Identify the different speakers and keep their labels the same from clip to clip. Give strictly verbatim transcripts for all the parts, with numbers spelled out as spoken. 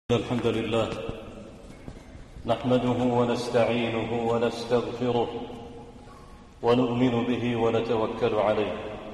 Speaker 1: الحمد لله نحمده ونستعينه ونستغفره ونؤمن به ونتوكل عليه،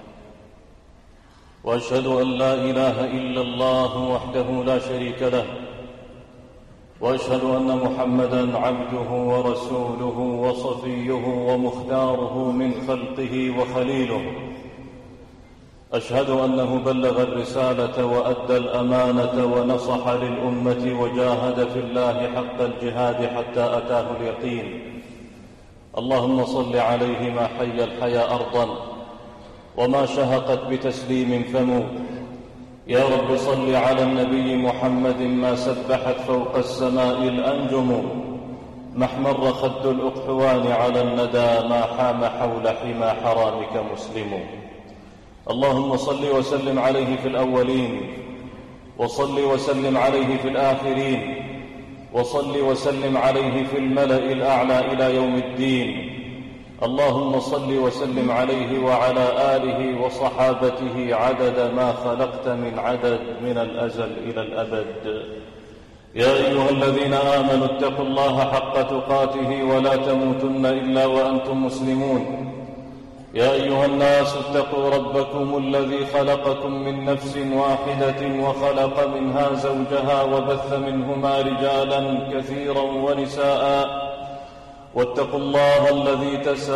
Speaker 1: وأشهد أن لا إله إلا الله وحده لا شريك له، وأشهد أن محمدًا عبده ورسوله وصفيه ومختاره من خلقه وخليله. أشهد أنه بلغ الرسالة وأدى الأمانة ونصح للأمة وجاهد في الله حق الجهاد حتى أتاه اليقين. اللهم صل عليه ما حي الحيا أرضا وما شهقت بتسليم فمو. يا رب صل على النبي محمد ما سبحت فوق السماء الأنجم، ما احمر خد الأقحوان على الندى، ما حام حول حمى حرامك مسلم. اللهم صل وسلم عليه في الأولين، وصل وسلم عليه في الآخرين، وصل وسلم عليه في الملأ الأعلى إلى يوم الدين. اللهم صل وسلم عليه وعلى آله وصحابته عدد ما خلقت من عدد من الأزل إلى الأبد. يا أيها الذين آمنوا اتقوا الله حق تقاته ولا تموتن إلا وأنتم مسلمون. يا أيها الناس اتقوا ربكم الذي خلقكم من نفس واحدة وخلق منها زوجها وبث منهما رجالا كثيرا ونساء، واتقوا الله الذي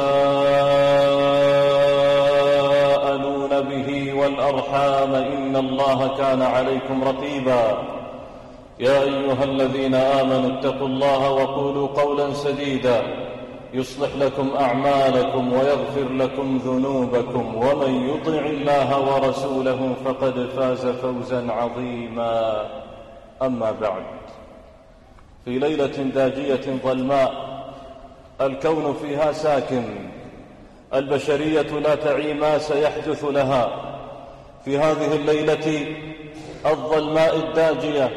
Speaker 1: تساءلون به والأرحام إن الله كان عليكم رقيبا. يا أيها الذين آمنوا اتقوا الله وقولوا قولا سديدا يصلح لكم أعمالكم ويغفر لكم ذنوبكم، ومن يطع الله ورسوله فقد فاز فوزا عظيما. أما بعد، في ليلة داجية ظلماء الكون فيها ساكن، البشرية لا تعي ما سيحدث لها. في هذه الليلة الظلماء الداجية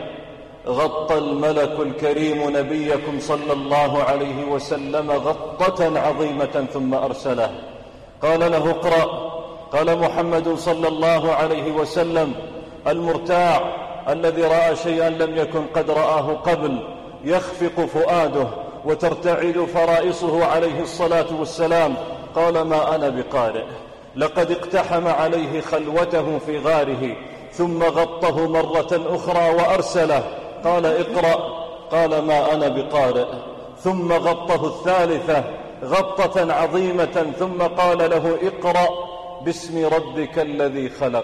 Speaker 1: غطى الملك الكريم نبيكم صلى الله عليه وسلم غطة عظيمة ثم أرسله، قال له اقرأ. قال محمد صلى الله عليه وسلم المرتاع الذي رأى شيئا لم يكن قد رآه قبل يخفق فؤاده وترتعد فرائصه عليه الصلاة والسلام، قال ما أنا بقارئ. لقد اقتحم عليه خلوته في غاره ثم غطه مرة أخرى وأرسله، قال اقرأ. قال ما أنا بقارئ. ثم غطه الثالثة غطة عظيمة ثم قال له اقرأ باسم ربك الذي خلق.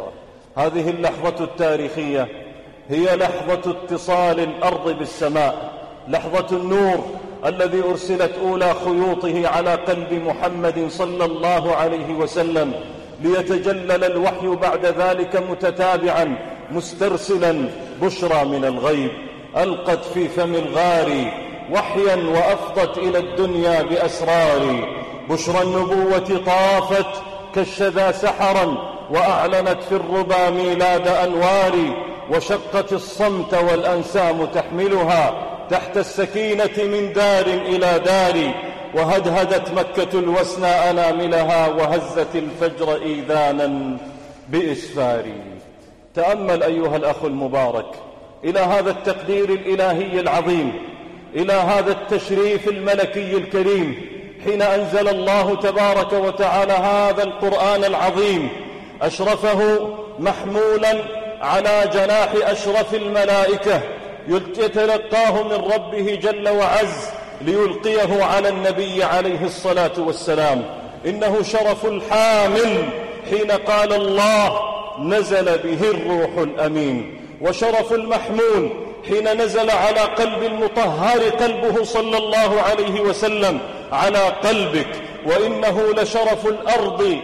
Speaker 1: هذه اللحظة التاريخية هي لحظة اتصال الأرض بالسماء، لحظة النور الذي أرسلت أولى خيوطه على قلب محمد صلى الله عليه وسلم، ليتجلل الوحي بعد ذلك متتابعا مسترسلا بشرى من الغيب. ألقت في فم الغار وحيا وأفضت إلى الدنيا بأسرار. بشرى النبوة طافت كالشذا سحرا، وأعلنت في الربا ميلاد أنوار. وشقت الصمت والأنسام تحملها تحت السكينة من دار إلى دار. وهدهدت مكة الوسنى أناملها، وهزت الفجر إيذانا بإسفار. تأمل أيها الأخ المبارك إلى هذا التقدير الإلهي العظيم، إلى هذا التشريف الملكي الكريم، حين أنزل الله تبارك وتعالى هذا القرآن العظيم، أشرفه محمولا على جناح أشرف الملائكة يتلقاه من ربه جل وعز ليلقيه على النبي عليه الصلاة والسلام. إنه شرف الحامل حين قال الله نزل به الروح الأمين، وشرف المحمول حين نزل على قلب المطهر قلبه صلى الله عليه وسلم على قلبك. وإنه لشرف الأرض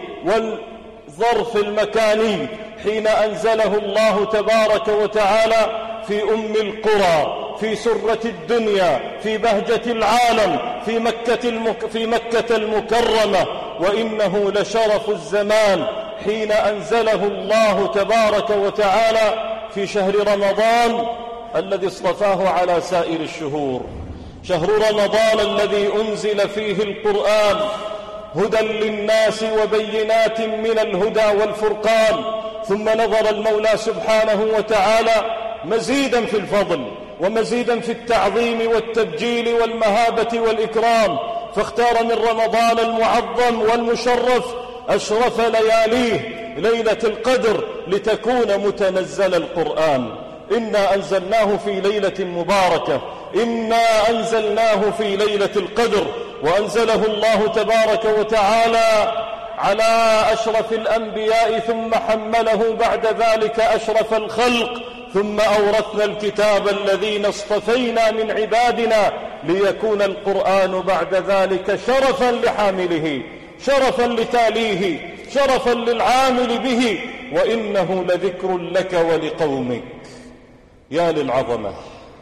Speaker 1: والظرف المكاني حين أنزله الله تبارك وتعالى في أم القرى، في سرة الدنيا، في بهجة العالم، في مكة, المك... في مكة المكرمة. وإنه لشرف الزمان حين أنزله الله تبارك وتعالى في شهر رمضان الذي اصطفاه على سائر الشهور، شهر رمضان الذي أنزل فيه القرآن هدى للناس وبينات من الهدى والفرقان. ثم نظر المولى سبحانه وتعالى مزيدا في الفضل ومزيدا في التعظيم والتبجيل والمهابة والإكرام، فاختار من رمضان المعظم والمشرف أشرف لياليه ليلة القدر لتكون متنزل القرآن. إنا أنزلناه في ليلة مباركة، إنا أنزلناه في ليلة القدر، وأنزله الله تبارك وتعالى على أشرف الأنبياء، ثم حمله بعد ذلك أشرف الخلق، ثم أورثنا الكتاب الذين اصطفينا من عبادنا ليكون القرآن بعد ذلك شرفا لحامله، شرفا لتاليه، شرفا للعامل به، وإنه لذكر لك ولقومك. يا للعظمة،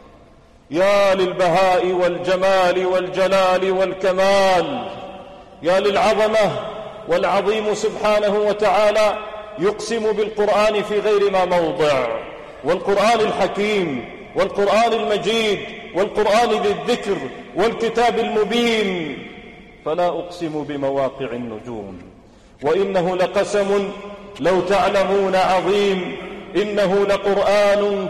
Speaker 1: يا للبهاء والجمال والجلال والكمال، يا للعظمة. والعظيم سبحانه وتعالى يقسم بالقرآن في غير ما موضع، والقرآن الحكيم، والقرآن المجيد، والقرآن ذي الذكر، والكتاب المبين. فلا أقسم بمواقع النجوم، وإنه لقسم لو تعلمون عظيم، إنه لقرآن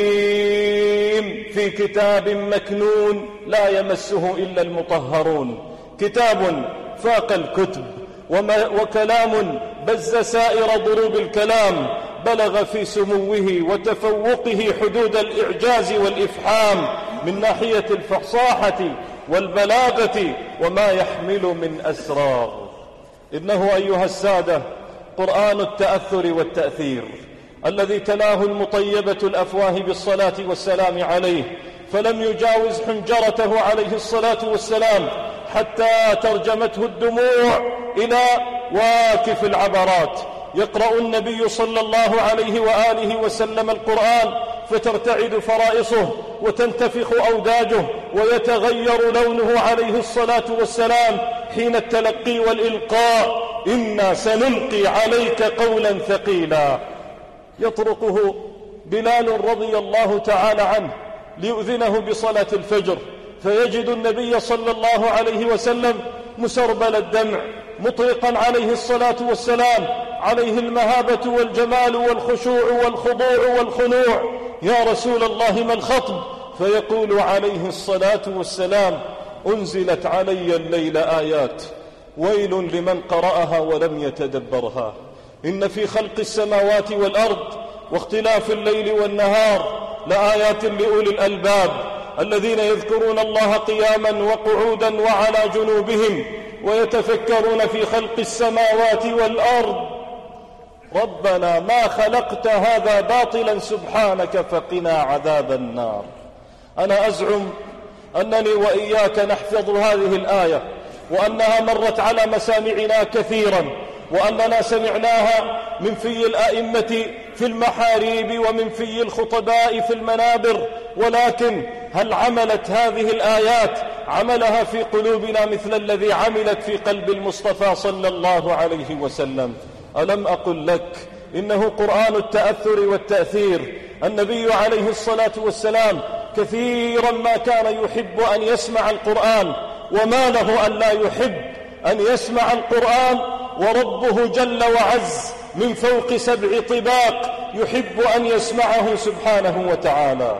Speaker 1: كريم في كتاب مكنون لا يمسه إلا المطهرون. كتاب فاق الكتب، وكلام بز سائر ضروب الكلام، بلغ في سموه وتفوقه حدود الإعجاز والإفحام من ناحية الفصاحة والبلاغة وما يحمل من أسرار. إنه أيها السادة قرآن التأثر والتأثير الذي تلاه المطيبة الأفواه بالصلاة والسلام عليه، فلم يجاوز حنجرته عليه الصلاة والسلام حتى ترجمته الدموع إلى واكف العبرات. يقرأ النبي صلى الله عليه وآله وسلم القرآن فترتعد فرائصه وتنتفخ أوداجه ويتغير لونه عليه الصلاة والسلام حين التلقي والإلقاء. إنا سنلقي عليك قولا ثقيلا. يطرقه بلال رضي الله تعالى عنه ليؤذنه بصلاة الفجر، فيجد النبي صلى الله عليه وسلم مسربل الدمع مطرقا عليه الصلاة والسلام، عليه المهابة والجمال والخشوع والخضوع والخنوع. يا رسول الله ما الخطب؟ فيقول عليه الصلاة والسلام: أنزلت علي الليل آيات، ويل لمن قرأها ولم يتدبرها. إن في خلق السماوات والأرض واختلاف الليل والنهار لآيات لأولي الألباب الذين يذكرون الله قياما وقعودا وعلى جنوبهم ويتفكرون في خلق السماوات والأرض. ربنا ما خلقت هذا باطلا سبحانك فقنا عذاب النار. أنا أزعم أنني وإياك نحفظ هذه الآية، وأنها مرت على مسامعنا كثيرا، وأننا سمعناها من في الأئمة في المحاريب ومن في الخطباء في المنابر، ولكن هل عملت هذه الآيات عملها في قلوبنا مثل الذي عملت في قلب المصطفى صلى الله عليه وسلم؟ ألم أقل لك إنه قرآن التأثر والتأثير؟ النبي عليه الصلاة والسلام كثيرا ما كان يحب أن يسمع القرآن، وما له أن لا يحب أن يسمع القرآن، وربه جل وعز من فوق سبع طباق يحب أن يسمعه سبحانه وتعالى.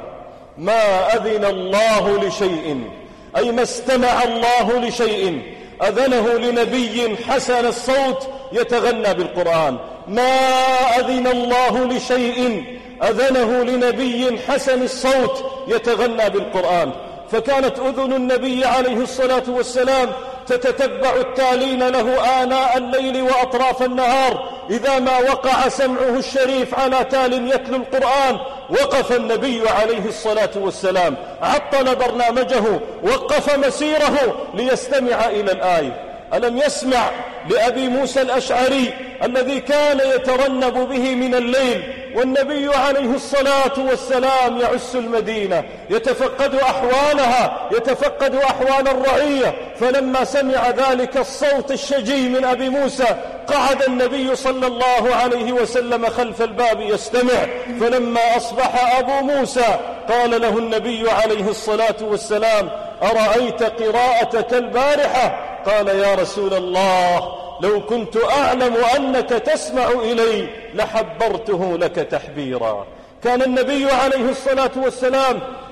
Speaker 1: ما أذن الله لشيء، أي ما استمع الله لشيء أذنه لنبي حسن الصوت يتغنى بالقرآن. ما أذن الله لشيء أذنه لنبي حسن الصوت يتغنى بالقرآن. فكانت أذن النبي عليه الصلاة والسلام تتتبع التالين له آناء الليل وأطراف النهار. إذا ما وقع سمعه الشريف على تال يتلو القرآن وقف النبي عليه الصلاة والسلام، عطل برنامجه، وقف مسيره ليستمع إلى الآية. ألم يسمع لأبي موسى الأشعري الذي كان يترنب به من الليل، والنبي عليه الصلاة والسلام يعس المدينة يتفقد أحوالها، يتفقد أحوال الرعية. فلما سمع ذلك الصوت الشجي من أبي موسى قعد النبي صلى الله عليه وسلم خلف الباب يستمع. فلما أصبح أبو موسى قال له النبي عليه الصلاة والسلام: أرأيت قراءتك البارحة؟ قال: يا رسول الله، لو كنت أعلم أنك تسمع إلي لحبرته لك تحبيرا. كان النبي عليه الصلاة والسلام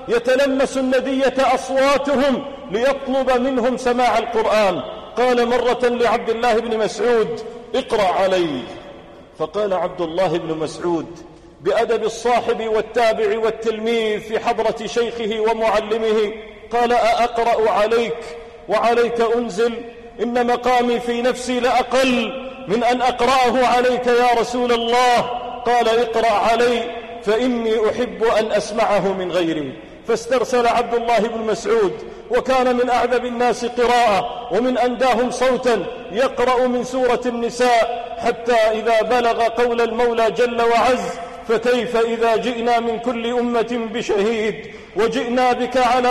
Speaker 1: يتلمس الندية أصواتهم ليطلب منهم سماع القرآن. قال مرة لعبد الله بن مسعود: اقرأ علي. فقال عبد الله بن مسعود بأدب الصاحب والتابع والتلميذ في حضرة شيخه ومعلمه: قال: أأقرأ عليك وعليك أنزل؟ إن مقامي في نفسي لأقل من أن أقرأه عليك يا رسول الله. قال: اقرأ علي فإني أحب أن أسمعه من غيري. فاسترسل عبد الله بن مسعود، وكان من أعذب الناس قراءة ومن أنداهم صوتا، يقرأ من سورة النساء حتى إذا بلغ قول المولى جل وعز: فكيف إذا جئنا من كل أمة بشهيد وجئنا بك على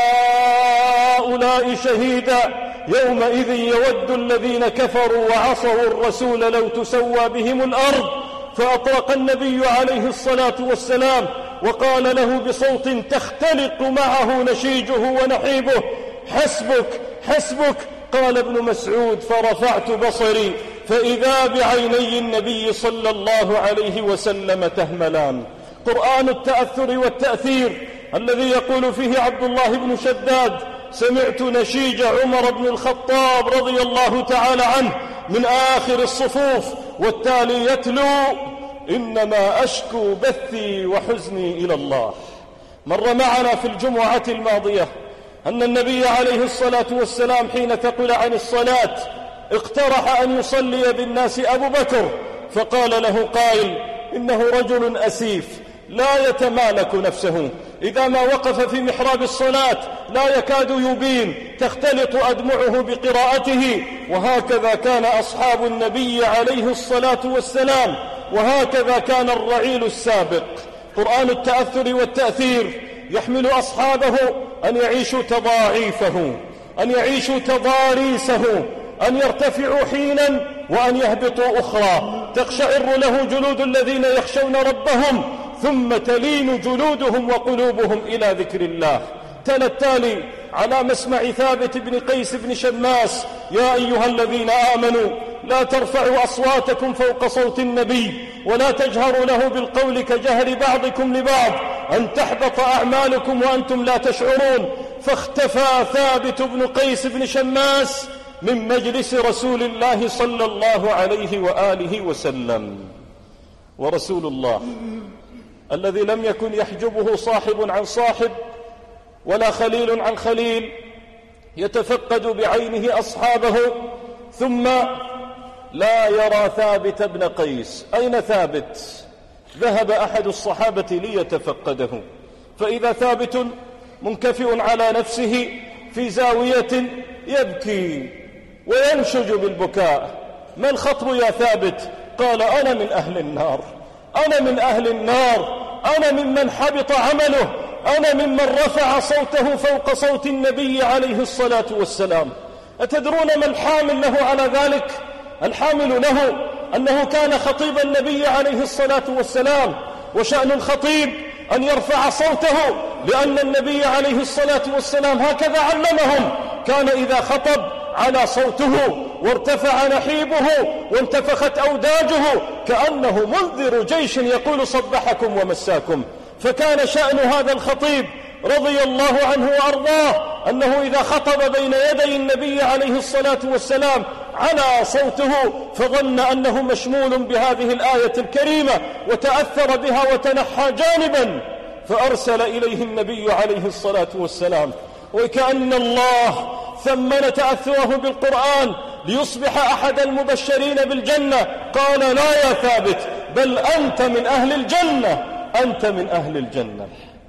Speaker 1: هؤلاء شهيدا يومئذ يود الذين كفروا وعصوا الرسول لو تسوى بهم الأرض. فأطلق النبي عليه الصلاة والسلام وقال له بصوت تختلط معه نشيجه ونحيبه: حسبك حسبك. قال ابن مسعود: فرفعت بصري فإذا بعيني النبي صلى الله عليه وسلم تهملان. قرآن التأثر والتأثير الذي يقول فيه عبد الله بن شداد: سمعت نشيج عمر بن الخطاب رضي الله تعالى عنه من آخر الصفوف والتالي يتلو: إنما أشكو بثي وحزني إلى الله. مر معنا في الجمعة الماضية أن النبي عليه الصلاة والسلام حين ثقل عن الصلاة اقترح أن يصلي بالناس أبو بكر، فقال له قائل: إنه رجل أسيف لا يتمالك نفسه، إذا ما وقف في محراب الصلاة لا يكاد يبين، تختلط أدمعه بقراءته. وهكذا كان أصحاب النبي عليه الصلاة والسلام، وهكذا كان الرعيل السابق. قرآن التأثر والتأثير يحمل أصحابه أن يعيشوا تضاعيفه، أن يعيشوا تضاريسه، أن يرتفعوا حينا وأن يهبطوا أخرى. تقشعر له جلود الذين يخشون ربهم، ثم تلين جلودهم وقلوبهم إلى ذكر الله. تلا التالي على مسمع ثابت بن قيس بن شماس: يا أيها الذين آمنوا لا ترفعوا أصواتكم فوق صوت النبي ولا تجهروا له بالقول كجهر بعضكم لبعض أن تحبط أعمالكم وأنتم لا تشعرون. فاختفى ثابت بن قيس بن شماس من مجلس رسول الله صلى الله عليه وآله وسلم. ورسول الله الذي لم يكن يحجبه صاحب عن صاحب ولا خليل عن خليل يتفقد بعينه أصحابه، ثم لا يرى ثابت بن قيس. أين ثابت؟ ذهب أحد الصحابة ليتفقده، فإذا ثابت منكفئ على نفسه في زاوية يبكي وينشج بالبكاء. ما الخطب يا ثابت؟ قال: أنا من أهل النار، أنا من أهل النار، أنا ممن حبط عمله، أنا ممن رفع صوته فوق صوت النبي عليه الصلاة والسلام. أتدرون ما الحامل له على ذلك؟ الحامل له أنه كان خطيب النبي عليه الصلاة والسلام، وشأن الخطيب أن يرفع صوته، لأن النبي عليه الصلاة والسلام هكذا علمهم، كان إذا خطب على صوته وارتفع نحيبه وانتفخت أوداجه كأنه منذر جيش يقول صبحكم ومساكم. فكان شأن هذا الخطيب رضي الله عنه وأرضاه أنه إذا خطب بين يدي النبي عليه الصلاة والسلام على صوته فظن أنه مشمول بهذه الآية الكريمة وتأثر بها وتنحى جانبا، فأرسل إليه النبي عليه الصلاة والسلام، وكأن الله ثمن تأثره بالقرآن ليصبح أحد المبشرين بالجنة. قال: لا يا ثابت، بل أنت من أهل الجنة، أنت من أهل الجنة.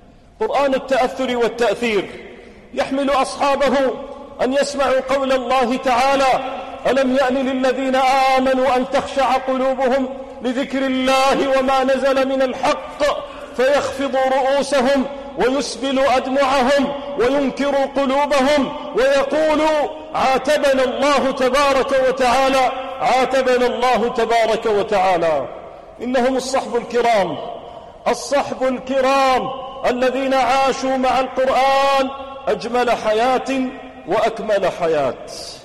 Speaker 1: قرآن التأثر والتأثير يحمل أصحابه أن يسمعوا قول الله تعالى: ألم يأن للذين آمنوا أن تخشع قلوبهم لذكر الله وما نزل من الحق فيخفضوا رؤوسهم ويسبلوا أدمعهم وينكروا قلوبهم ويقولوا عاتبنا الله تبارك وتعالى، عاتبنا الله تبارك وتعالى. إنهم الصحب الكرام، الصحب الكرام الذين عاشوا مع القرآن أجمل حياة وأكمل حياة.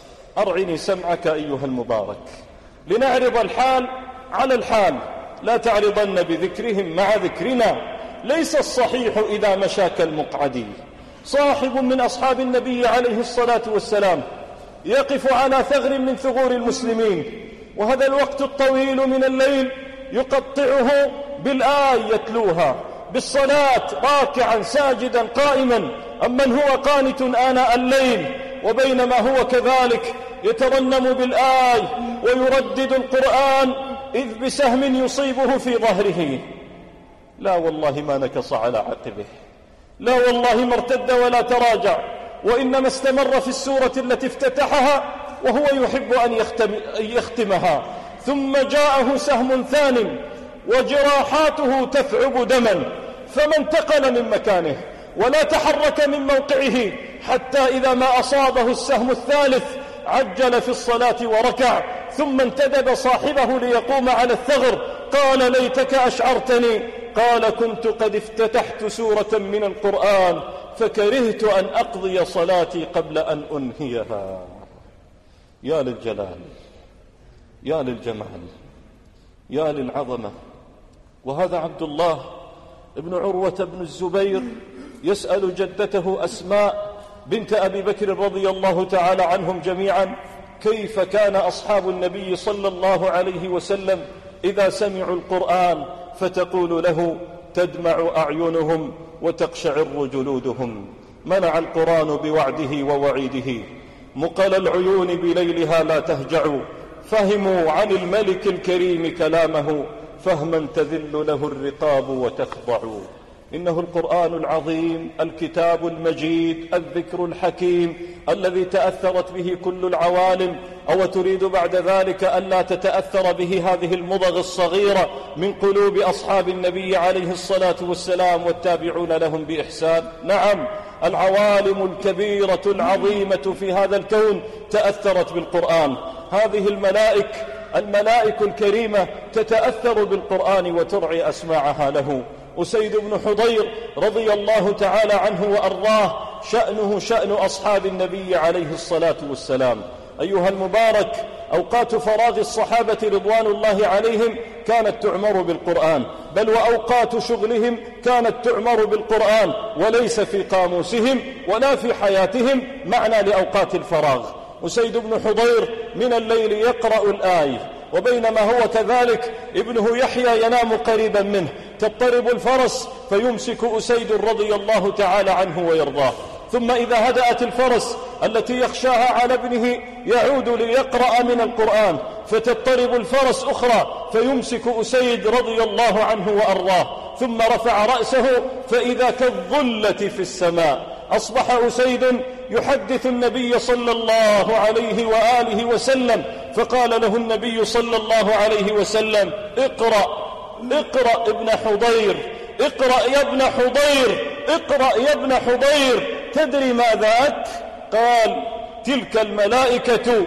Speaker 1: أرعني سمعك أيها المبارك لنعرض الحال على الحال، لا تعرضن بذكرهم مع ذكرنا. ليس الصحيح إذا مشى كالمقعد. صاحب من أصحاب النبي عليه الصلاة والسلام يقف على ثغر من ثغور المسلمين، وهذا الوقت الطويل من الليل يقطعه بالآي يتلوها، بالصلاة راكعا ساجدا قائما، أمن هو قانت آناء الليل وبينما هو كذلك يترنم بالآي ويردد القرآن إذ بسهم يصيبه في ظهره. لا والله ما نكص على عقبه، لا والله ما ارتد ولا تراجع، وإنما استمر في السورة التي افتتحها وهو يحب أن يختم يختمها. ثم جاءه سهم ثان وجراحاته تثعب دما، فما انتقل من مكانه ولا تحرك من موقعه حتى إذا ما أصابه السهم الثالث عجل في الصلاة وركع، ثم انتدب صاحبه ليقوم على الثغر، قال ليتك أشعرتني، قال كنت قد افتتحت سورة من القرآن فكرهت أن أقضي صلاتي قبل أن أنهيها. يا للجلال، يا للجمال، يا للعظمة. وهذا عبد الله ابن عروة بن الزبير يسأل جدته أسماء بنت أبي بكر رضي الله تعالى عنهم جميعا كيف كان أصحاب النبي صلى الله عليه وسلم إذا سمعوا القرآن، فتقول له تدمع أعينهم وتقشعر جلودهم. منع القرآن بوعده ووعيده، مقل العيون بليلها لا تهجع، فهموا عن الملك الكريم كلامه، فهما تذل له الرقاب وتخضع. إنه القرآن العظيم، الكتاب المجيد، الذكر الحكيم الذي تأثرت به كل العوالم. أو تريد بعد ذلك ألا تتأثر به هذه المضغ الصغيرة من قلوب أصحاب النبي عليه الصلاة والسلام والتابعون لهم بإحسان؟ نعم، العوالم الكبيرة العظيمة في هذا الكون تأثرت بالقرآن. هذه الملائك الملائك الكريمة تتأثر بالقرآن وترعي أسماعها له. أسيد بن حضير رضي الله تعالى عنه وأرضاه شأنه شأن أصحاب النبي عليه الصلاة والسلام. أيها المبارك، أوقات فراغ الصحابة رضوان الله عليهم كانت تعمر بالقرآن، بل وأوقات شغلهم كانت تعمر بالقرآن، وليس في قاموسهم ولا في حياتهم معنى لأوقات الفراغ. أسيد بن حضير من الليل يقرأ الآية، وبينما هو كذلك ابنه يحيى ينام قريبا منه، تضطرب الفرس فيمسك أسيد رضي الله تعالى عنه ويرضاه، ثم إذا هدأت الفرس التي يخشاها على ابنه يعود ليقرأ من القرآن، فتضطرب الفرس أخرى فيمسك أسيد رضي الله عنه وأرضاه، ثم رفع رأسه فإذا كالظلة في السماء. أصبح أسيد يحدث النبي صلى الله عليه وآله وسلم، فقال له النبي صلى الله عليه وسلم اقرأ اقرأ ابن حضير، اقرأ يا ابن حضير، اقرأ يا ابن حضير، تدري ما ذاك؟ قال تلك الملائكة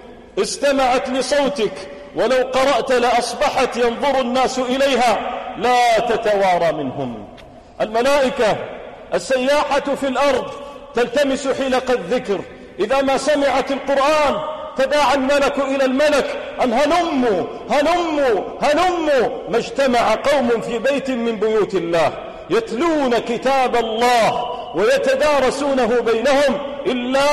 Speaker 1: استمعت لصوتك، ولو قرأت لأصبحت ينظر الناس إليها لا تتوارى منهم. الملائكة السياحة في الأرض تلتمس حلق الذكر، إذا ما سمعت القرآن تداعى الملك إلى الملك أن هلموا هلموا هلموا. ما اجتمع قوم في بيت من بيوت الله يتلون كتاب الله ويتدارسونه بينهم إلا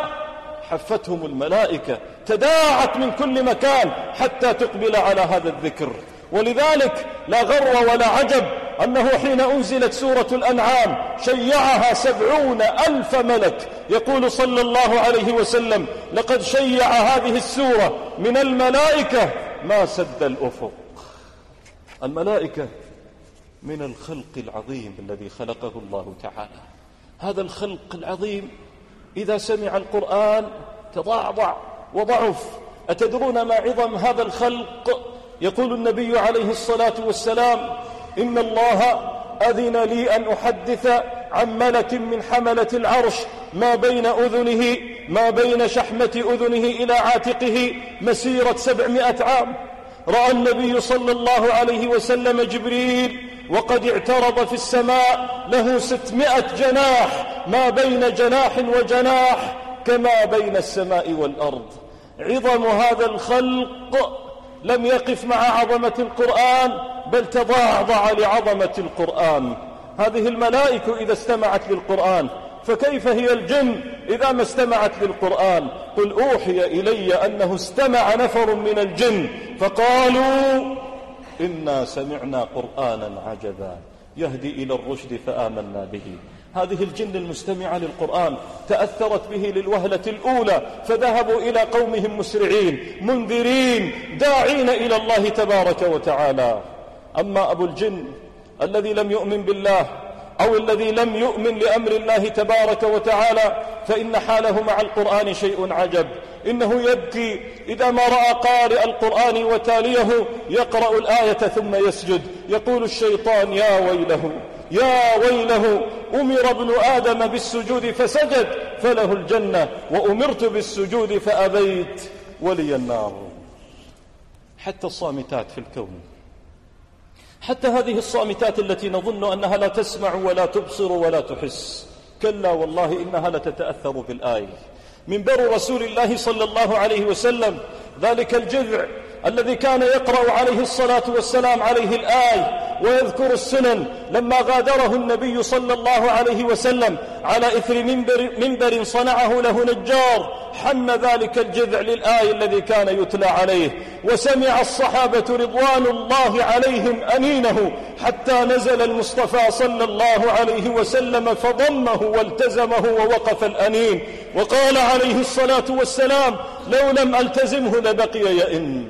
Speaker 1: حفتهم الملائكة، تداعت من كل مكان حتى تقبل على هذا الذكر. ولذلك لا غر ولا عجب أنه حين أنزلت سورة الأنعام شيعها سبعون ألف ملك. يقول صلى الله عليه وسلم لقد شيع هذه السورة من الملائكة ما سد الأفق. الملائكة من الخلق العظيم الذي خلقه الله تعالى. هذا الخلق العظيم إذا سمع القرآن تضعضع وضعف. أتدرون ما عظم هذا الخلق؟ يقول النبي عليه الصلاة والسلام إن الله أذن لي أن أحدث عن ملك من حملة العرش ما بين أذنه ما بين شحمة أذنه إلى عاتقه مسيرة سبعمائة عام. رأى النبي صلى الله عليه وسلم جبريل وقد اعترض في السماء له ستمائة جناح، ما بين جناح وجناح كما بين السماء والأرض. عظم هذا الخلق لم يقف مع عظمة القرآن بل تضاعضع لعظمة القرآن. هذه الملائكة إذا استمعت للقرآن، فكيف هي الجن إذا ما استمعت للقرآن؟ قل أوحي إلي أنه استمع نفر من الجن فقالوا إنا سمعنا قرآنا عجبا يهدي إلى الرشد فآمنا به. هذه الجن المستمعة للقرآن تأثرت به للوهلة الأولى، فذهبوا إلى قومهم مسرعين منذرين داعين إلى الله تبارك وتعالى. أما أبو الجن الذي لم يؤمن بالله أو الذي لم يؤمن لأمر الله تبارك وتعالى، فإن حاله مع القرآن شيء عجب. إنه يبكي إذا ما رأى قارئ القرآن وتاليه يقرأ الآية ثم يسجد، يقول الشيطان يا ويله يا ويله أمر ابن آدم بالسجود فسجد فله الجنة وأمرت بالسجود فأبيت ولي النار. حتى الصامتات في الكون، حتى هذه الصامتات التي نظن أنها لا تسمع ولا تبصر ولا تحس، كلا والله إنها لتتأثر بالآية. منبر رسول الله صلى الله عليه وسلم ذلك الجذع الذي كان يقرأ عليه الصلاة والسلام عليه الآية ويذكر السنن، لما غادره النبي صلى الله عليه وسلم على إثر منبر, منبر صنعه له نجار، حن ذلك الجذع للآية الذي كان يتلى عليه، وسمع الصحابة رضوان الله عليهم أنينه حتى نزل المصطفى صلى الله عليه وسلم فضمه والتزمه ووقف الأنين، وقال عليه الصلاة والسلام لو لم ألتزمه لبقي يئن.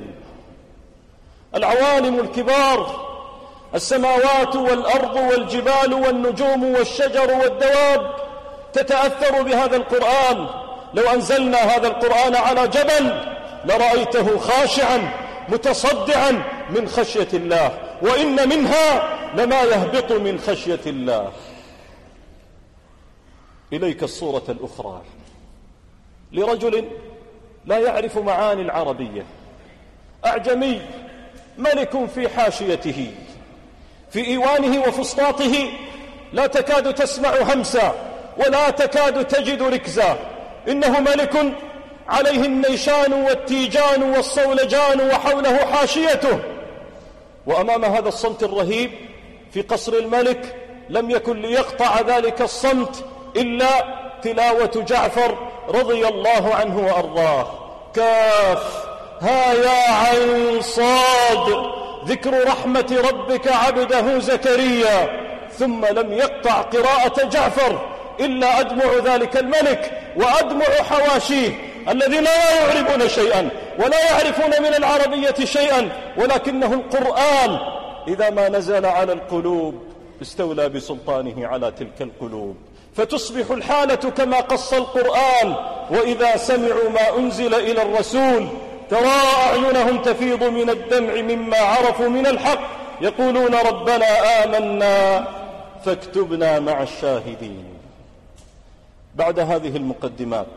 Speaker 1: العوالم الكبار، السماوات والأرض والجبال والنجوم والشجر والدواب تتأثر بهذا القرآن. لو أنزلنا هذا القرآن على جبل لرأيته خاشعا متصدعا من خشية الله، وإن منها لما يهبط من خشية الله. إليك الصورة الأخرى لرجل لا يعرف معاني العربية، أعجمي، ملك في حاشيته، في إيوانه وفسطاطه لا تكاد تسمع همسا ولا تكاد تجد ركزا. إنه ملك عليه النيشان والتيجان والصولجان وحوله حاشيته. وأمام هذا الصمت الرهيب في قصر الملك لم يكن ليقطع ذلك الصمت إلا تلاوة جعفر رضي الله عنه وأرضاه. كاف ها يا عين صاد ذكر رحمة ربك عبده زكريا. ثم لم يقطع قراءة جعفر إلا أدمع ذلك الملك وأدمع حواشيه الذين لا يعرفون شيئا ولا يعرفون من العربية شيئا، ولكنه القرآن إذا ما نزل على القلوب استولى بسلطانه على تلك القلوب، فتصبح الحالة كما قص القرآن. وإذا سمعوا ما أنزل إلى الرسول ترى أعينهم تفيض من الدمع مما عرفوا من الحق، يقولون ربنا آمنا فاكتبنا مع الشاهدين. بعد هذه المقدمات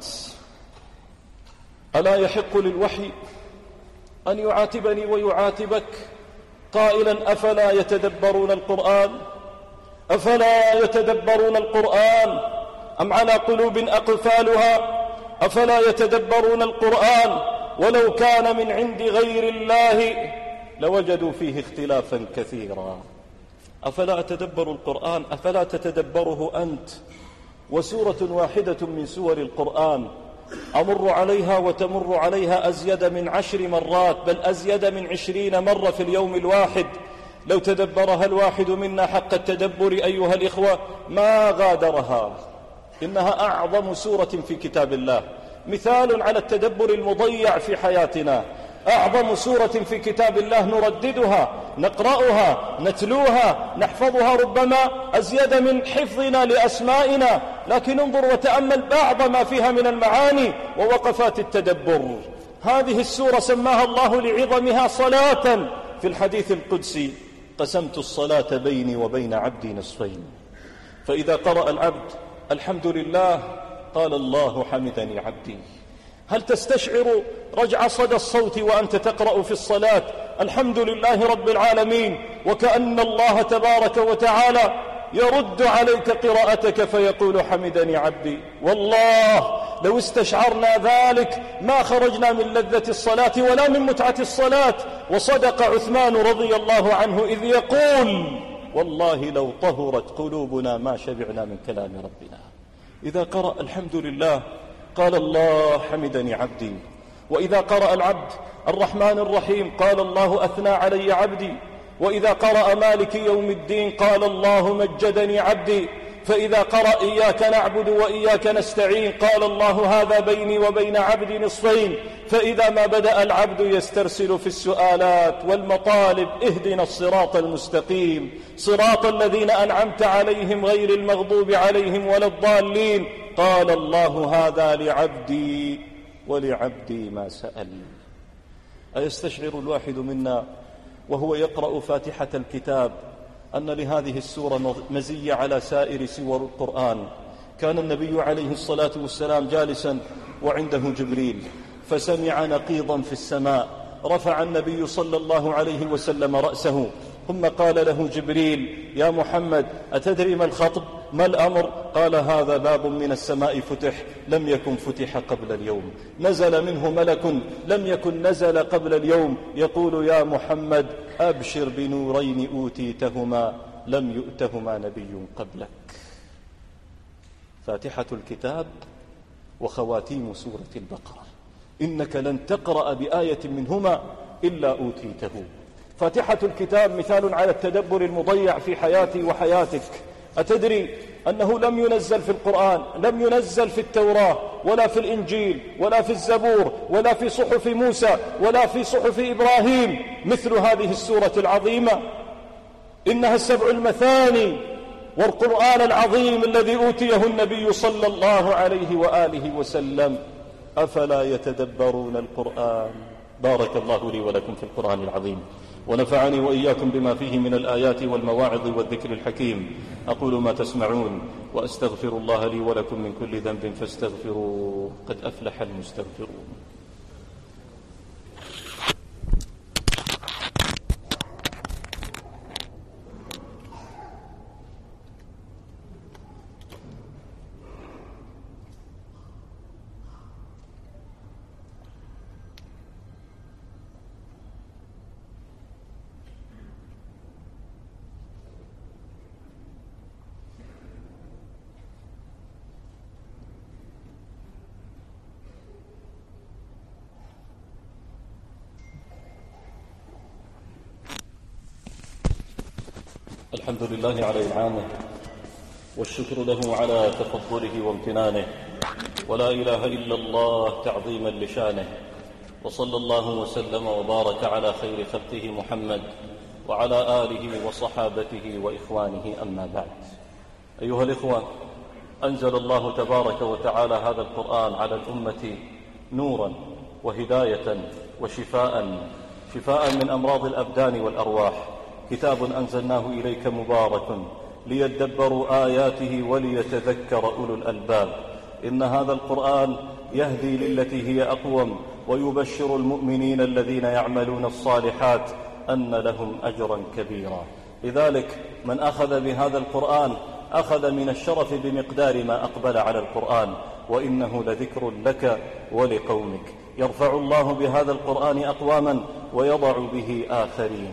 Speaker 1: ألا يحق للوحي أن يعاتبني ويعاتبك قائلا أفلا يتدبرون القرآن؟ أفلا يتدبرون القرآن أم على قلوب أقفالها؟ أفلا يتدبرون القرآن ولو كان من عند غير الله لوجدوا فيه اختلافا كثيرا. أفلا أتدبر القرآن؟ أفلا تتدبره أنت؟ وسورة واحدة من سور القرآن أمر عليها وتمر عليها أزيد من عشر مرات، بل أزيد من عشرين مرة في اليوم الواحد. لو تدبرها الواحد منا حق التدبر أيها الإخوة ما غادرها. إنها أعظم سورة في كتاب الله، مثال على التدبر المضيع في حياتنا. أعظم سورة في كتاب الله نرددها، نقرأها، نتلوها، نحفظها ربما أزيد من حفظنا لأسمائنا، لكن انظر وتأمل بعض ما فيها من المعاني ووقفات التدبر. هذه السورة سماها الله لعظمها صلاة. في الحديث القدسي قسمت الصلاة بيني وبين عبدي نصفين، فإذا قرأ العبد الحمد لله قال الله حمدني عبدي. هل تستشعر رجع صدى الصوت وأنت تقرأ في الصلاة الحمد لله رب العالمين، وكأن الله تبارك وتعالى يرد عليك قراءتك فيقول حمدني عبدي؟ والله لو استشعرنا ذلك ما خرجنا من لذة الصلاة ولا من متعة الصلاة. وصدق عثمان رضي الله عنه إذ يقول والله لو طهرت قلوبنا ما شبعنا من كلام ربنا. إذا قرأ الحمد لله قال الله حمدني عبدي، وإذا قرأ العبد الرحمن الرحيم قال الله أثنى علي عبدي، وإذا قرأ مالك يوم الدين قال الله مجدني عبدي، فإذا قرأ إياك نعبد وإياك نستعين قال الله هذا بيني وبين عبدي نصفين. فإذا ما بدأ العبد يسترسل في السؤالات والمطالب اهدنا الصراط المستقيم صراط الذين أنعمت عليهم غير المغضوب عليهم ولا الضالين، قال الله هذا لعبدي ولعبدي ما سأل. أيستشعر الواحد منا وهو يقرأ فاتحة الكتاب أن لهذه السورة مزية على سائر سور القرآن؟ كان النبي عليه الصلاة والسلام جالسا وعنده جبريل فسمع نقيضا في السماء، رفع النبي صلى الله عليه وسلم رأسه ثم قال له جبريل يا محمد أتدري ما الخطب ما الأمر؟ قال هذا باب من السماء فتح لم يكن فتح قبل اليوم، نزل منه ملك لم يكن نزل قبل اليوم يقول يا محمد أبشر بنورين أوتيتهما لم يؤتهما نبي قبلك. فاتحة الكتاب وخواتيم سورة البقرة، إنك لن تقرأ بآية منهما إلا أوتيته. فاتحة الكتاب مثال على التدبر المضيع في حياتي وحياتك. أتدري أنه لم ينزل في القرآن، لم ينزل في التوراة ولا في الإنجيل ولا في الزبور ولا في صحف موسى ولا في صحف إبراهيم مثل هذه السورة العظيمة؟ إنها السبع المثاني والقرآن العظيم الذي أوتيه النبي صلى الله عليه وآله وسلم. أفلا يتدبرون القرآن؟ بارك الله لي ولكم في القرآن العظيم، ونفعني وإياكم بما فيه من الآيات والمواعظ والذكر الحكيم. أقول ما تسمعون وأستغفر الله لي ولكم من كل ذنب فاستغفروه، قد أفلح المستغفرون. الحمد لله على إنعامه والشكر له على تفضله وامتنانه، ولا إله إلا الله تعظيما لشانه، وصلى الله وسلم وبارك على خير خلقه محمد وعلى آله وصحابته وإخوانه، أما بعد. أيها الإخوة، أنزل الله تبارك وتعالى هذا القرآن على الأمة نورا وهداية وشفاء، شفاء من أمراض الأبدان والأرواح. كتاب أنزلناه إليك مبارك ليدبروا آياته وليتذكر أولو الألباب. إن هذا القرآن يهدي للتي هي أقوم ويبشر المؤمنين الذين يعملون الصالحات أن لهم أجرا كبيرا. لذلك من أخذ بهذا القرآن أخذ من الشرف بمقدار ما أقبل على القرآن، وإنه لذكر لك ولقومك. يرفع الله بهذا القرآن أقواما ويضع به آخرين.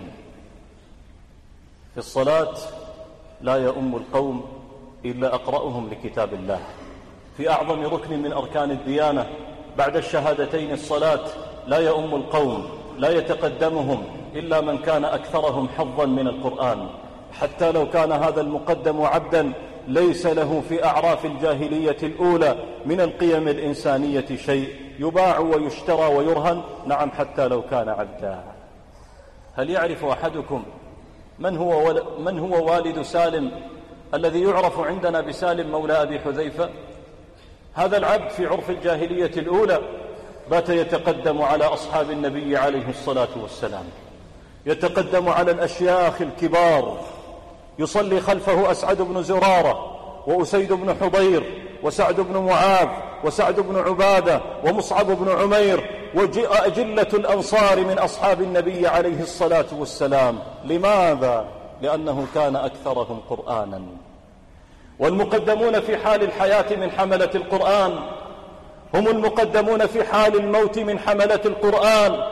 Speaker 1: في الصلاة لا يؤم القوم إلا أقرأهم لكتاب الله. في أعظم ركن من أركان الديانة بعد الشهادتين الصلاة لا يؤم القوم، لا يتقدمهم إلا من كان أكثرهم حظا من القرآن، حتى لو كان هذا المقدم عبدا ليس له في أعراف الجاهلية الأولى من القيم الإنسانية شيء، يباع ويشترى ويرهن، نعم حتى لو كان عبدا. هل يعرف أحدكم من هو, ول... من هو والد سالم الذي يعرف عندنا بسالم مولى أبي حذيفة؟ هذا العبد في عرف الجاهلية الأولى بات يتقدم على أصحاب النبي عليه الصلاة والسلام، يتقدم على الأشياخ الكبار، يصلي خلفه أسعد بن زرارة وأسيد بن حضير وسعد بن معاذ وسعد بن عبادة ومصعب بن عمير وأجلة الأنصار من أصحاب النبي عليه الصلاة والسلام. لماذا؟ لأنه كان أكثرهم قرآنا. والمقدمون في حال الحياة من حملة القرآن هم المقدمون في حال الموت من حملة القرآن.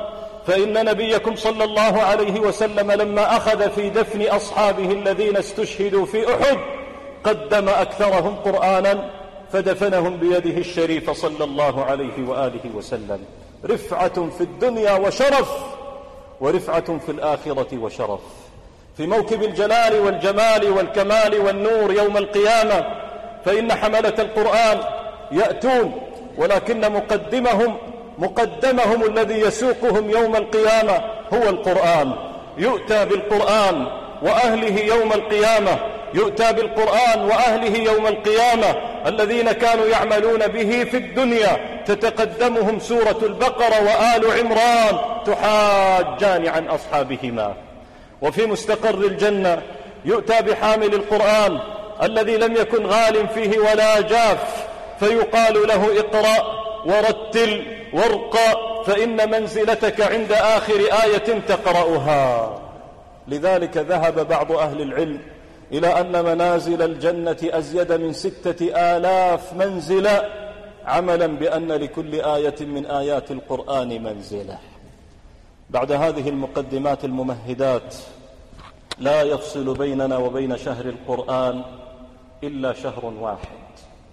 Speaker 1: فإن نبيكم صلى الله عليه وسلم لما أخذ في دفن أصحابه الذين استشهدوا في أحد قدم أكثرهم قرآنا فدفنهم بيده الشريفة صلى الله عليه وآله وسلم. رفعة في الدنيا وشرف، ورفعة في الآخرة وشرف. في موكب الجلال والجمال والكمال والنور يوم القيامة فإن حملة القرآن يأتون، ولكن مقدمهم مقدمهم الذي يسوقهم يوم القيامة هو القرآن. يؤتى بالقرآن وأهله يوم القيامة، يؤتى بالقرآن وأهله يوم القيامة الذين كانوا يعملون به في الدنيا، تتقدمهم سورة البقرة وآل عمران تحاجان عن أصحابهما. وفي مستقر الجنة يؤتى بحامل القرآن الذي لم يكن غال فيه ولا جاف، فيقال له اقرأ ورتل وارقى فإن منزلتك عند آخر آية تقرأها. لذلك ذهب بعض أهل العلم إلى أن منازل الجنة أزيد من ستة آلاف منزلة، عملا بأن لكل آية من آيات القرآن منزلة. بعد هذه المقدمات الممهدات لا يفصل بيننا وبين شهر القرآن إلا شهر واحد.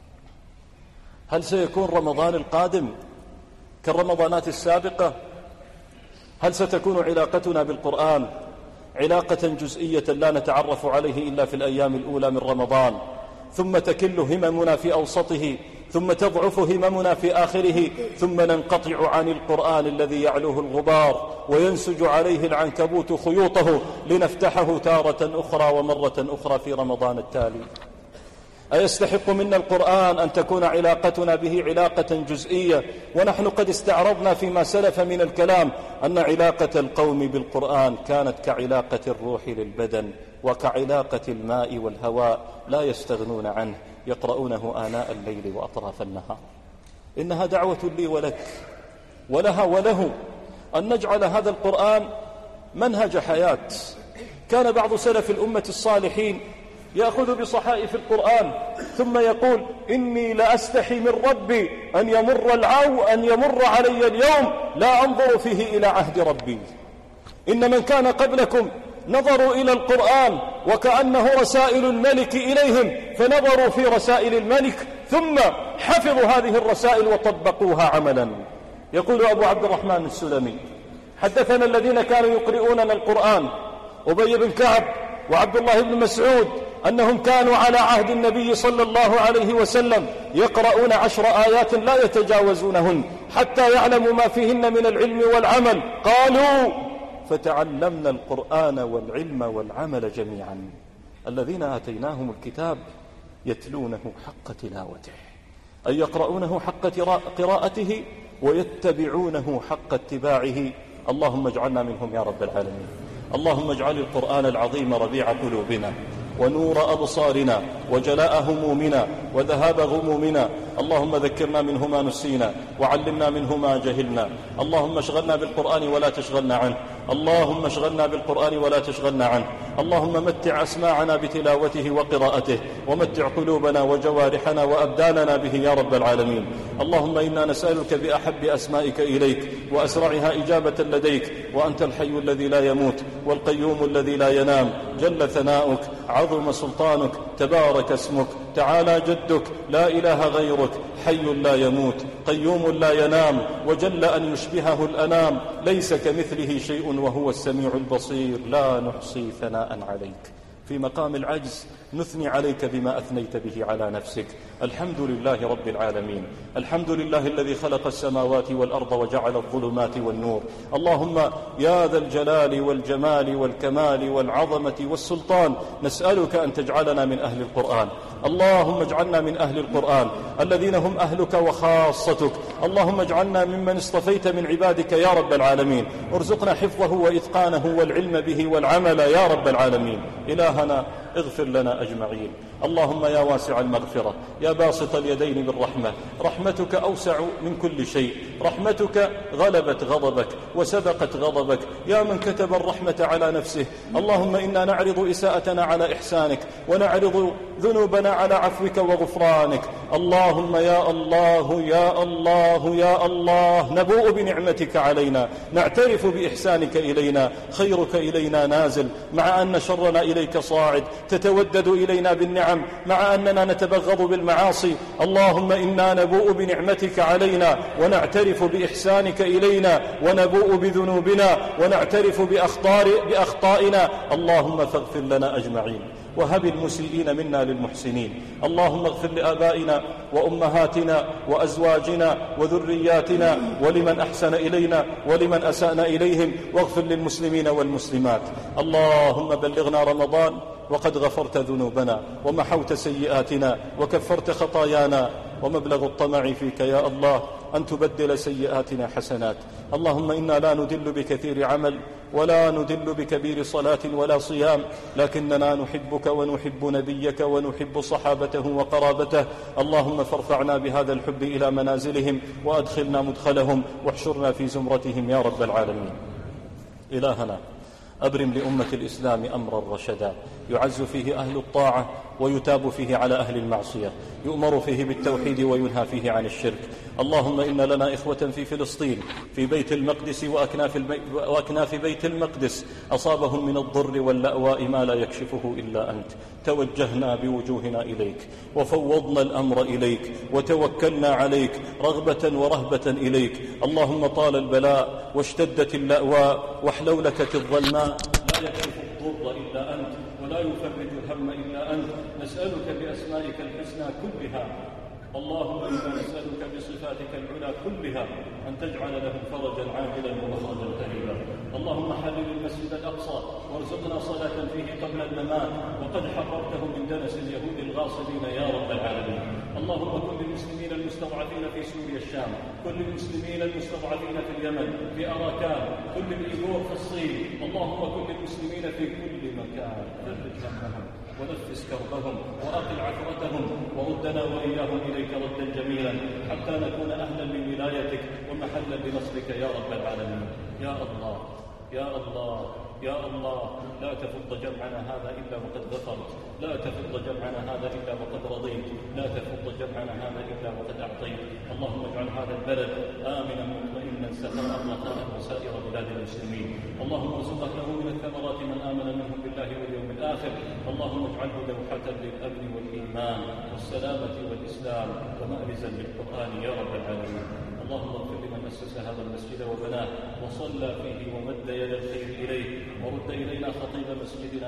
Speaker 1: هل سيكون رمضان القادم كالرمضانات السابقة؟ هل ستكون علاقتنا بالقرآن علاقة جزئية لا نتعرف عليه إلا في الأيام الأولى من رمضان، ثم تكل هممنا في أوسطه، ثم تضعف هممنا في آخره، ثم ننقطع عن القرآن الذي يعلوه الغبار وينسج عليه العنكبوت خيوطه لنفتحه تارة أخرى ومرة أخرى في رمضان التالي؟ أيستحق منا القرآن أن تكون علاقتنا به علاقة جزئية، ونحن قد استعرضنا فيما سلف من الكلام أن علاقة القوم بالقرآن كانت كعلاقة الروح للبدن وكعلاقة الماء والهواء لا يستغنون عنه، يقرؤونه آناء الليل وأطراف النهار. إنها دعوة لي ولك ولها وله أن نجعل هذا القرآن منهج حياة. كان بعض سلف الأمة الصالحين يأخذ بصحائف القرآن ثم يقول إني لأستحي من ربي أن يمر العو أن يمر علي اليوم لا أنظر فيه إلى عهد ربي. إن من كان قبلكم نظروا إلى القرآن وكأنه رسائل الملك إليهم، فنظروا في رسائل الملك ثم حفظوا هذه الرسائل وطبقوها عملا. يقول أبو عبد الرحمن السلمي حدثنا الذين كانوا يقرؤوننا القرآن أبي بن كعب وعبد الله بن مسعود أنهم كانوا على عهد النبي صلى الله عليه وسلم يقرؤون عشر آيات لا يتجاوزونهن حتى يعلموا ما فيهن من العلم والعمل. قالوا فتعلمنا القرآن والعلم والعمل جميعا. الذين آتيناهم الكتاب يتلونه حق تلاوته، أي يقرؤونه حق قراءته ويتبعونه حق اتباعه. اللهم اجعلنا منهم يا رب العالمين. اللهم اجعل القرآن العظيم ربيع قلوبنا ونور أبصارنا وجلاء همومنا وذهاب غمومنا. اللهم ذكرنا منه ما نسينا وعلمنا منه ما جهلنا. اللهم اشغلنا بالقرآن ولا تشغلنا عنه. اللهم اشغلنا بالقرآن ولا تشغلنا عنه. اللهم متع أسماعنا بتلاوته وقراءته، ومتع قلوبنا وجوارحنا وأبداننا به يا رب العالمين. اللهم إنا نسألك بأحب أسمائك إليك وأسرعها إجابة لديك، وأنت الحي الذي لا يموت والقيوم الذي لا ينام، جل ثناؤك عظم سلطانك تبارك اسمك تعالى جدك، لا إله غيرك، حي لا يموت قيوم لا ينام، وجل أن يشبهه الأنام، ليس كمثله شيء وهو السميع البصير. لا نحصي ثناء عليك. في مقام العجز نثني عليك بما أثنيت به على نفسك. الحمد لله رب العالمين، الحمد لله الذي خلق السماوات والأرض وجعل الظلمات والنور. اللهم يا ذا الجلال والجمال والكمال والعظمة والسلطان، نسألك أن تجعلنا من أهل القرآن. اللهم اجعلنا من أهل القرآن الذين هم أهلك وخاصتك. اللهم اجعلنا ممن اصطفيت من عبادك يا رب العالمين. ارزقنا حفظه وإتقانه والعلم به والعمل يا رب العالمين. إلهنا اغفر لنا أجمعين. اللهم يا واسع المغفرة، يا باسط اليدين بالرحمة، رحمتك أوسع من كل شيء، رحمتك غلبت غضبك وسبقت غضبك، يا من كتب الرحمة على نفسه. اللهم إنا نعرض إساءتنا على إحسانك، ونعرض ذنوبنا على عفوك وغفرانك. اللهم يا الله يا الله يا الله، نبوء بنعمتك علينا، نعترف بإحسانك إلينا، خيرك إلينا نازل، مع أن شرنا إليك صاعد، تتودد إلينا بالنعم مع أننا نتبغض بالمعاصي. اللهم إنا نبوء بنعمتك علينا، ونعترف بإحسانك إلينا، ونبوء بذنوبنا، ونعترف بأخطائنا. اللهم فاغفر لنا أجمعين، وهب المسيئين منا للمحسنين. اللهم اغفر لآبائنا وأمهاتنا وأزواجنا وذرياتنا، ولمن أحسن إلينا ولمن أسأنا إليهم، واغفر للمسلمين والمسلمات. اللهم بلغنا رمضان وقد غفرت ذنوبنا، ومحوت سيئاتنا، وكفرت خطايانا، ومبلغ الطمع فيك يا الله أن تبدل سيئاتنا حسنات. اللهم إنا لا ندل بكثير عمل، ولا ندل بكبير صلاة ولا صيام، لكننا نحبك ونحب نبيك ونحب صحابته وقرابته. اللهم فارفعنا بهذا الحب إلى منازلهم، وأدخلنا مدخلهم، واحشرنا في زمرتهم يا رب العالمين. إلهنا أبرم لأمة الإسلام أمرا رشدا، يعز فيه أهل الطاعة ويتاب فيه على أهل المعصية، يؤمر فيه بالتوحيد وينهى فيه عن الشرك. اللهم إن لنا إخوة في فلسطين في بيت المقدس وأكناف, البي... وأكناف بيت المقدس أصابهم من الضر واللأواء ما لا يكشفه إلا أنت. توجهنا بوجوهنا إليك، وفوضنا الأمر إليك، وتوكلنا عليك رغبة ورهبة إليك. اللهم طال البلاء واشتدت اللأواء وحلولكت الظلماء، لا يكشف الضر إلا أنت، ولا يفرج الهم إلا أنت. نسألك بأسمائك الحسنى كلها، اللهم إنا نسألك بصفاتك العلى كلها أن تجعل لهم فرجا عاجلا ومخرجا قريبا. اللهم حلل المسجد الأقصى وارزقنا صلاة فيه قبل الممات، وقد حررته من دنس اليهود الغاصبين يا رب العالمين. اللهم كن للمسلمين المستضعفين في سوريا الشام، كن للمسلمين المستضعفين في اليمن، في أراكان، كن للإيغور في الصين. اللهم كن للمسلمين في كل مكان، فرج همهم ونفس كربهم وأقل عثرتهم، وردنا وإياهم إليك ردا جميلا، حتى نكون أهلا لولايتك ومحلا لنصرك يا رب العالمين. يا الله يا الله يا الله، لا تفض جمعنا هذا إلا وقد غفرت، لا تفض جمعنا هذا إلا وقد رضيت، لا تفض جمعنا هذا إلا وقد أعطيت. اللهم اجعل هذا البلد آمنا مطمئنا سخاء رخاء وسائر بلاد المسلمين. اللهم ارزق له من الثمرات من آمن منهم بالله واليوم الآخر. اللهم اجعله لوحة للأمن والإيمان والسلامة والإسلام، ومأرزا للقرآن يا رب العالمين. اللهم اغفر لمن أسس هذا المسجد وبناه وصلى فيه ومد يد الخير إليه، ورد إلينا خطيب مسجدنا